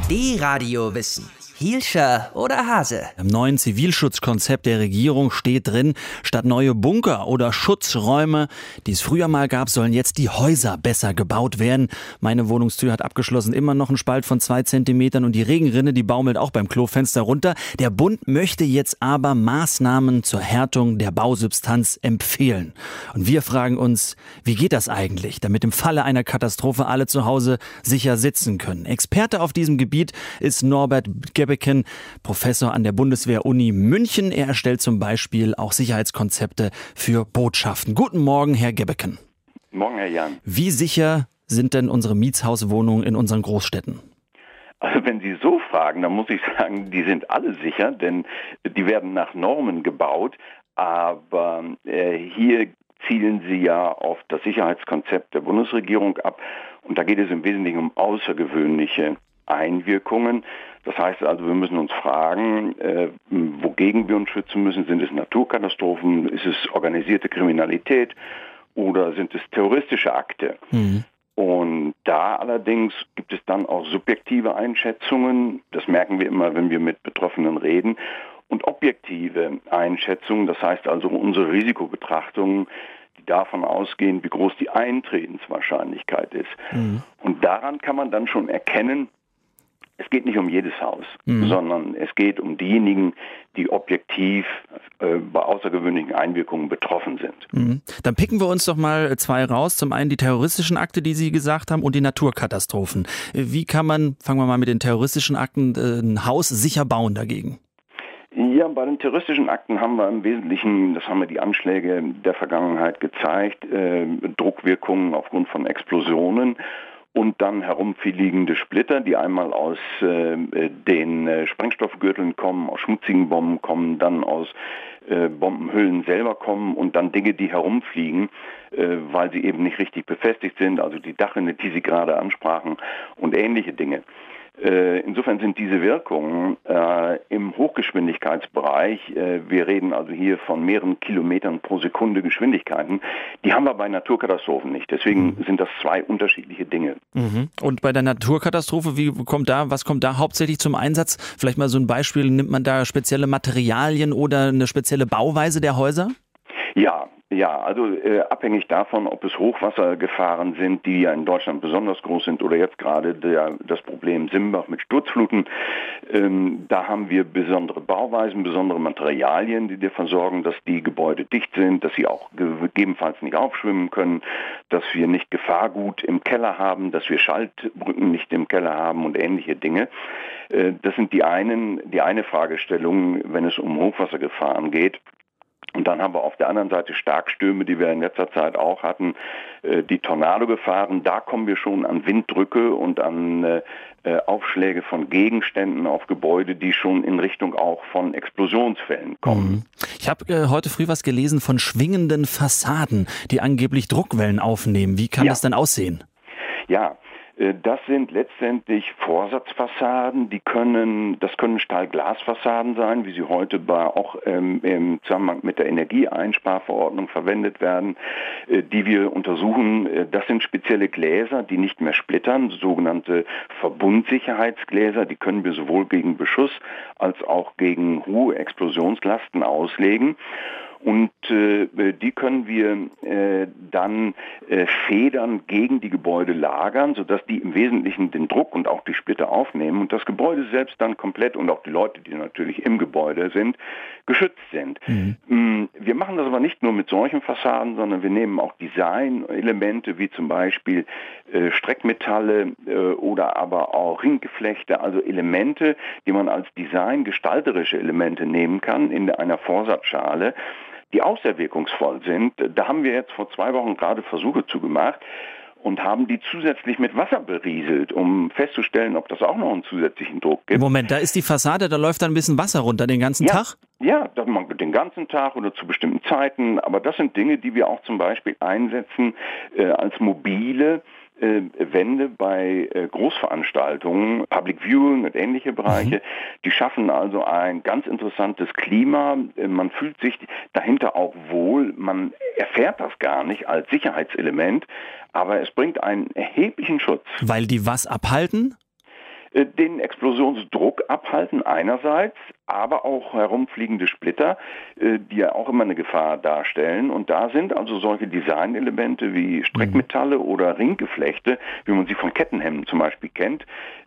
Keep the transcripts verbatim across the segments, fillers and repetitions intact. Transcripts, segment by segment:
D-Radio Wissen. Hielscher oder Hase? Im neuen Zivilschutzkonzept der Regierung steht drin, statt neue Bunker oder Schutzräume, die es früher mal gab, sollen jetzt die Häuser besser gebaut werden. Meine Wohnungstür hat abgeschlossen immer noch einen Spalt von zwei Zentimetern und die Regenrinne, die baumelt auch beim Klofenster runter. Der Bund möchte jetzt aber Maßnahmen zur Härtung der Bausubstanz empfehlen. Und wir fragen uns, wie geht das eigentlich, damit im Falle einer Katastrophe alle zu Hause sicher sitzen können? Experte auf diesem Gebiet ist Norbert Gebeken, Professor an der Bundeswehr-Uni München. Er erstellt zum Beispiel auch Sicherheitskonzepte für Botschaften. Guten Morgen, Herr Gebeken. Morgen, Herr Jan. Wie sicher sind denn unsere Mietshauswohnungen in unseren Großstädten? Also wenn Sie so fragen, dann muss ich sagen, die sind alle sicher, denn die werden nach Normen gebaut. Aber äh, hier zielen Sie ja auf das Sicherheitskonzept der Bundesregierung ab. Und da geht es im Wesentlichen um außergewöhnliche Einwirkungen. Das heißt also, wir müssen uns fragen, äh, wogegen wir uns schützen müssen. Sind es Naturkatastrophen? Ist es organisierte Kriminalität? Oder sind es terroristische Akte? Mhm. Und da allerdings gibt es dann auch subjektive Einschätzungen. Das merken wir immer, wenn wir mit Betroffenen reden. Und objektive Einschätzungen, das heißt also unsere Risikobetrachtungen, die davon ausgehen, wie groß die Eintretenswahrscheinlichkeit ist. Mhm. Und daran kann man dann schon erkennen, es geht nicht um jedes Haus, mhm. sondern es geht um diejenigen, die objektiv äh, bei außergewöhnlichen Einwirkungen betroffen sind. Mhm. Dann picken wir uns doch mal zwei raus. Zum einen die terroristischen Akte, die Sie gesagt haben, und die Naturkatastrophen. Wie kann man, fangen wir mal mit den terroristischen Akten, äh, ein Haus sicher bauen dagegen? Ja, bei den terroristischen Akten haben wir im Wesentlichen, das haben wir die Anschläge der Vergangenheit gezeigt, äh, Druckwirkungen aufgrund von Explosionen. Und dann herumfliegende Splitter, die einmal aus äh, den äh, Sprengstoffgürteln kommen, aus schmutzigen Bomben kommen, dann aus äh, Bombenhüllen selber kommen und dann Dinge, die herumfliegen, äh, weil sie eben nicht richtig befestigt sind, also die Dachrinne, die Sie gerade ansprachen und ähnliche Dinge. Äh, insofern sind diese Wirkungen äh, im Hochgeschwindigkeitsbereich, äh, wir reden also hier von mehreren Kilometern pro Sekunde Geschwindigkeiten, die haben wir bei Naturkatastrophen nicht. Deswegen sind das zwei unterschiedliche Dinge. Mhm. Und bei der Naturkatastrophe, wie kommt da, was kommt da hauptsächlich zum Einsatz? Vielleicht mal so ein Beispiel, nimmt man da spezielle Materialien oder eine spezielle Bauweise der Häuser? Ja, ja, also äh, abhängig davon, ob es Hochwassergefahren sind, die ja in Deutschland besonders groß sind, oder jetzt gerade der, das Problem Simbach mit Sturzfluten, ähm, da haben wir besondere Bauweisen, besondere Materialien, die dafür sorgen, dass die Gebäude dicht sind, dass sie auch gegebenenfalls nicht aufschwimmen können, dass wir nicht Gefahrgut im Keller haben, dass wir Schaltbrücken nicht im Keller haben und ähnliche Dinge. Äh, das sind die einen, die eine Fragestellung, wenn es um Hochwassergefahren geht. Und dann haben wir auf der anderen Seite Starkstürme, die wir in letzter Zeit auch hatten, äh, die Tornadogefahren. Da kommen wir schon an Winddrücke und an äh, Aufschläge von Gegenständen auf Gebäude, die schon in Richtung auch von Explosionsfällen kommen. Ich habe äh, heute früh was gelesen von schwingenden Fassaden, die angeblich Druckwellen aufnehmen. Wie kann ja. das denn aussehen? Ja, das sind letztendlich Vorsatzfassaden, die können, das können Stahlglasfassaden sein, wie sie heute bei, auch ähm, im Zusammenhang mit der Energieeinsparverordnung verwendet werden, äh, die wir untersuchen. Das sind spezielle Gläser, die nicht mehr splittern, sogenannte Verbundsicherheitsgläser, die können wir sowohl gegen Beschuss als auch gegen hohe Explosionslasten auslegen. Und äh, die können wir äh, dann äh, Federn gegen die Gebäude lagern, sodass die im Wesentlichen den Druck und auch die Splitter aufnehmen und das Gebäude selbst dann komplett und auch die Leute, die natürlich im Gebäude sind, geschützt sind. Mhm. Wir machen das aber nicht nur mit solchen Fassaden, sondern wir nehmen auch Designelemente wie zum Beispiel äh, Streckmetalle äh, oder aber auch Ringgeflechte, also Elemente, die man als designgestalterische Elemente nehmen kann in einer Vorsatzschale, die auch sehr wirkungsvoll sind. Da haben wir jetzt vor zwei Wochen gerade Versuche zu gemacht und haben die zusätzlich mit Wasser berieselt, um festzustellen, ob das auch noch einen zusätzlichen Druck gibt. Moment, da ist die Fassade, da läuft dann ein bisschen Wasser runter den ganzen ja, Tag? Ja, das man den ganzen Tag oder zu bestimmten Zeiten. Aber das sind Dinge, die wir auch zum Beispiel einsetzen äh, als mobile äh, Wände bei äh, Großveranstaltungen, Public Viewing und ähnliche Bereiche. Mhm. Die schaffen also ein ganz interessantes Klima. Äh, man fühlt sich dahinter auch wohl. Man erfährt das gar nicht als Sicherheitselement, aber es bringt einen erheblichen Schutz. Weil die was abhalten? den Explosionsdruck abhalten einerseits, aber auch herumfliegende Splitter, die ja auch immer eine Gefahr darstellen. Und da sind also solche Designelemente wie Streckmetalle oder Ringgeflechte, wie man sie von Kettenhemden zum Beispiel kennt,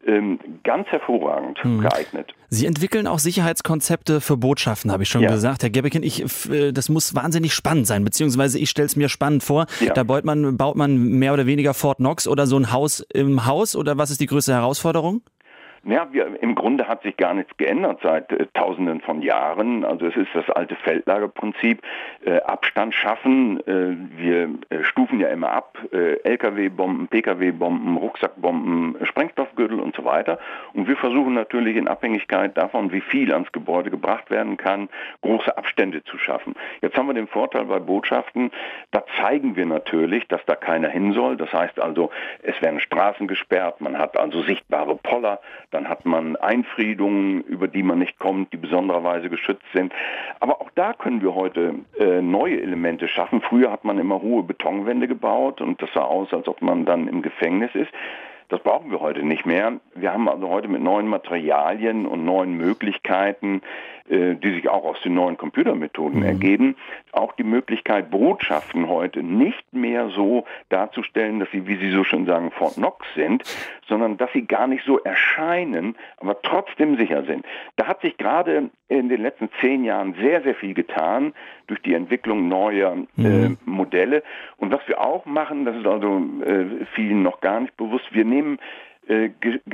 ganz hervorragend mhm. geeignet. Sie entwickeln auch Sicherheitskonzepte für Botschaften, habe ich schon ja. gesagt. Herr Gebbekin, ich, das muss wahnsinnig spannend sein, beziehungsweise ich stelle es mir spannend vor. Ja. Da baut man, baut man mehr oder weniger Fort Knox oder so ein Haus im Haus, oder was ist die größte Herausforderung? Ja, wir, im Grunde hat sich gar nichts geändert seit äh, Tausenden von Jahren. Also es ist das alte Feldlagerprinzip, äh, Abstand schaffen. Äh, wir äh, stufen ja immer ab, äh, L K W-Bomben, P K W-Bomben, Rucksackbomben, Sprengstoffgürtel und so weiter. Und wir versuchen natürlich in Abhängigkeit davon, wie viel ans Gebäude gebracht werden kann, große Abstände zu schaffen. Jetzt haben wir den Vorteil bei Botschaften, da zeigen wir natürlich, dass da keiner hin soll. Das heißt also, es werden Straßen gesperrt, man hat also sichtbare Poller, dann hat man Einfriedungen, über die man nicht kommt, die besondererweise geschützt sind. Aber auch da können wir heute äh, neue Elemente schaffen. Früher hat man immer hohe Betonwände gebaut und das sah aus, als ob man dann im Gefängnis ist. Das brauchen wir heute nicht mehr. Wir haben also heute mit neuen Materialien und neuen Möglichkeiten, äh, die sich auch aus den neuen Computermethoden mhm. ergeben, auch die Möglichkeit, Botschaften heute nicht mehr so darzustellen, dass sie, wie Sie so schön sagen, Fort Knox sind, sondern dass sie gar nicht so erscheinen, aber trotzdem sicher sind. Da hat sich gerade in den letzten zehn Jahren sehr, sehr viel getan durch die Entwicklung neuer mhm. äh, Modelle. Und was wir auch machen, das ist also äh, vielen noch gar nicht bewusst, wir nehmen äh,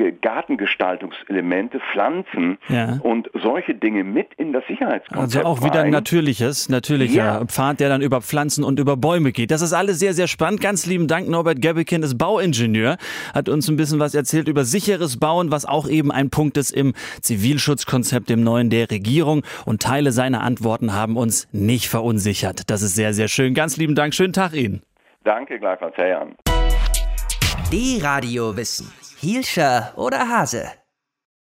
Gartengestaltungselemente, Pflanzen ja. und solche Dinge mit in das Sicherheitskonzept. Also auch wieder ein natürliches, natürlicher ja. Pfad, der dann über Pflanzen und über Bäume geht. Das ist alles sehr, sehr spannend. Ganz lieben Dank, Norbert Gebbekin, ist Bauingenieur, hat uns ein bisschen was erzählt über sicheres Bauen, was auch eben ein Punkt ist im Zivilschutzkonzept, dem neuen der Regierung. Und Teile seiner Antworten haben uns nicht verunsichert. Das ist sehr, sehr schön. Ganz lieben Dank. Schönen Tag Ihnen. Danke, gleichfalls, Herr Jan. Die Radiowissen. Hielscher oder Hase?